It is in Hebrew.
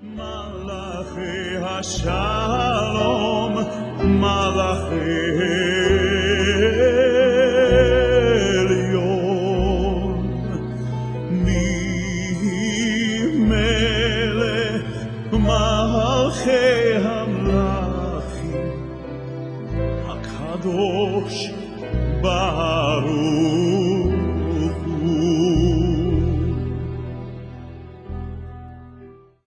מלאכי השלום, מלאכי עליון, ממלך מלכי המלכים, הקדוש ברוך